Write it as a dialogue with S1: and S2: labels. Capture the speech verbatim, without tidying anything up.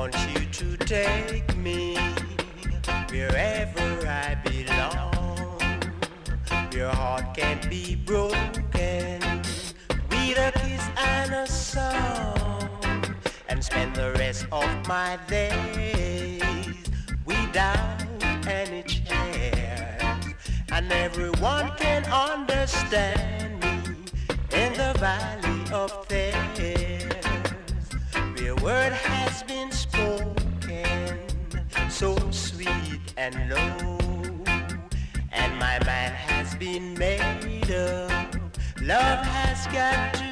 S1: want you to take me wherever I belong. Your heart can't be broken with a kiss and a song, and spend the rest of my days without any chance. And everyone can understand me in the valley of tears, where word has been spoken so sweet and low, and my mind has been made up. Love has got to